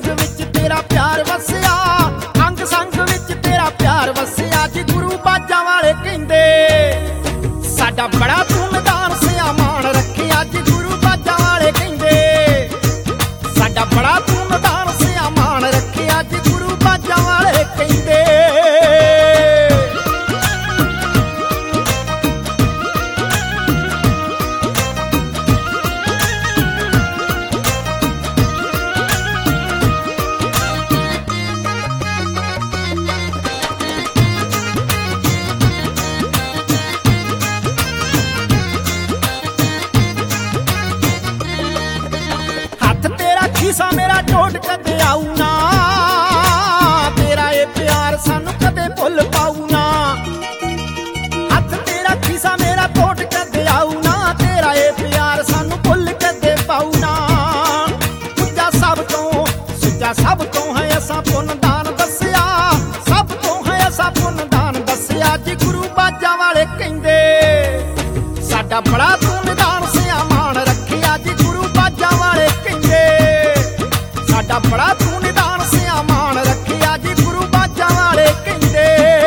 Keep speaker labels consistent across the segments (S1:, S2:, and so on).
S1: ਸੰਗ ਵਿੱਚ ਤੇਰਾ ਪਿਆਰ ਵਸਿਆ, ਅੰਗ ਸੰਗ ਵਿੱਚ ਤੇਰਾ ਪਿਆਰ ਵਸਿਆ ਜੀ। ਗੁਰੂ ਬਾਜਾਂ ਵਾਲੇ ਕਹਿੰਦੇ ਸਾਡਾ ਬੜਾ ਧੂਮਧਾਮ ਸਿਆ ਮਾਣ ਰੱਖਿਆ ਜੀ। ਗੁਰੂ ਬਾਜਾਂ ਵਾਲੇ ਕਹਿੰਦੇ ਸਾਡਾ ਬੜਾ ਧੂਮਧਾਮ ਸਿਆ ਮਾਣ ਰੱਖਿਆ ਜੀ। ਗੁਰੂ ਬਾਜਾਂ ਵਾਲੇ ਕਹਿੰਦੇ ਖੀਸਾ ਮੇਰਾ ਟੋਟ ਕਦੇ ਆਊ ਨਾ, ਤੇਰਾ ਇਹ ਪਿਆਰ ਸਾਨੂੰ ਕਦੇ ਭੁੱਲ ਪਾਊ ਨਾ। ਹੱਥ ਤੇਰਾ ਖੀਸਾ ਮੇਰਾ ਟੋਟ ਕਦੇ ਆਊ ਨਾ, ਤੇਰਾ ਇਹ ਪਿਆਰ ਸਾਨੂੰ ਭੁੱਲ ਕਦੇ ਪਾਊ ਨਾ। ਸੁੱਚਾ ਸਭ ਤੋਂ ਹੈ ਅਸਾਂ ਪੁੰਨ ਦਾਨ ਦੱਸਿਆ, ਸਭ ਤੋਂ ਹੈ ਅਸਾਂ ਪੁੰਨ ਦਾਨ ਦੱਸਿਆ ਜੀ। ਗੁਰੂ ਬਾਜਾਂ ਵਾਲੇ ਕਹਿੰਦੇ ਸਾਡਾ ਬੜਾ ਧੂਮਧਾਮ ਸਿਆ ਮਾਣ ਰੱਖਿਆ ਜੀ। ਗੁਰੂ ਬਾਜਾਂ ਵਾਲੇ ਕਹਿੰਦੇ ਸਾਡਾ ਬੜਾ ਧੂਮਧਾਮ ਸਿਆ ਮਾਣ ਰੱਖਿਆ ਜੀ। ਗੁਰੂ ਬਾਜਾਂ ਵਾਲੇ ਕਹਿੰਦੇ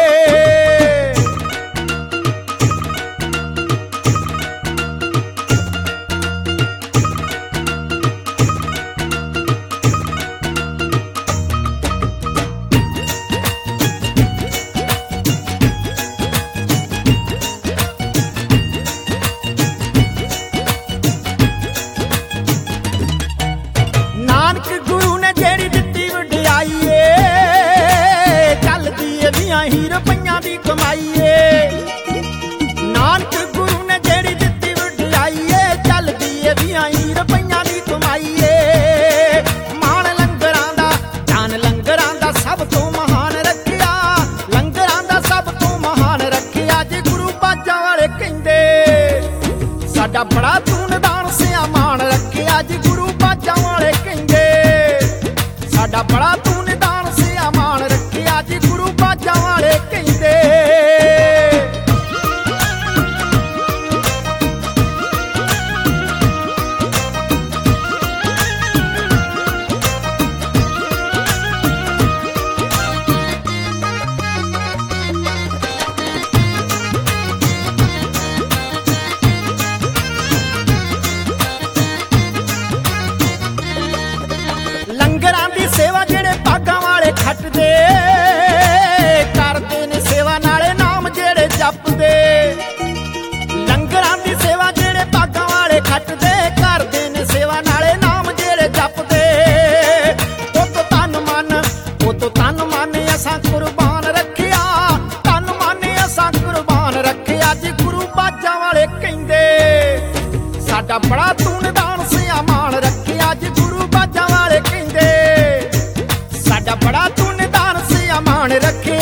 S1: ਨਾਨਕ ਗੁਰੂ ਨੇ ਜਿਹੜੀ ਦਿੱਤੀ ਵਡਿਆਈ ਏ, ਚੱਲਦੀ ਏ 20 ਰੁਪਈਆਂ ਦੀ ਕਮਾਈ ਏ। ਨਾਨਕ ਗੁਰੂ ਨੇ ਜਿਹੜੀ ਦਿੱਤੀ ਵਡਿਆਈ ਏ, ਚੱਲਦੀ ਏ 20 ਰੁਪਈਆਂ ਦੀ ਕਮਾਈ ਏ। ਮਾਣ ਲੰਗਰਾਂ ਦਾ ਜਾਨ ਲੰਗਰਾਂ ਦਾ ਸਭ ਤੋਂ ਮਹਾਨ ਰੱਖਿਆ, ਲੰਗਰਾਂ ਦਾ ਸਭ ਤੋਂ ਮਹਾਨ ਰੱਖਿਆ ਜੀ। ਗੁਰੂ ਬਾਜਾਂ ਵਾਲੇ ਕਹਿੰਦੇ ਸਾਡਾ ਬੜਾ ਧੂਮਧਾਮ ਸਿਆ ਮਾਣ ਰੱਖਿਆ ਜੀ। ਗੁਰੂ ਬਾਜਾਂ ਵਾਲੇ ਕਹਿੰਦੇ ਸਾਡਾ ਬੜਾ ਧੂਮਧਾਮ ਸਿਆ ਮਾਣ ਰੱਖਿਆ ਜੀ। ਗੁਰੂ ਬਾਜਾਂ ਵਾਲੇ ਕਹਿੰਦੇ ਲੰਗਰਾਂ ਦੀ ਸੇਵਾ ਜਿਹੜੇ ਭਾਗਾਂ ਵਾਲੇ ਖੱਟਦੇ, ਕਰਦੇ ਨੇ ਸੇਵਾ ਨਾਲੇ ਨਾਮ ਜਿਹੜੇ ਜਪਦੇ। ਲੰਗਰਾਂ ਦੀ ਸੇਵਾ ਜਿਹੜੇ ਭਾਗਾਂ ਵਾਲੇ ਖੱਟਦੇ, ਕਰਦੇ ਨੇ ਸੇਵਾ ਨਾਲੇ ਨਾਮ ਜਿਹੜੇ ਜਪਦੇ। ਉਹ ਤੋਂ ਤਨ ਮਨ ਅਸਾਂ ਕੁਰਬਾਨ ਰੱਖਿਆ, ਤਨ ਮਨ ਅਸਾਂ ਕੁਰਬਾਨ ਰੱਖਿਆ ਜੀ। ਗੁਰੂ ਬਾਜਾਂ ਵਾਲੇ ਕਹਿੰਦੇ ਸਾਡਾ ਬੜਾ ਧੂਮਧਾਮ ਸਿਆ ਮਾਣ ਰੱਖਿਆ ਜੀ। ਗੁਰੂ ਬਾਜਾਂ ਵਾਲੇ ਕਹਿੰਦੇ ਸਾਡਾ ਬੜਾ ਧੂਮਧਾਮ ਸਿਆ ਮਾਣ ਰੱਖਿਆ।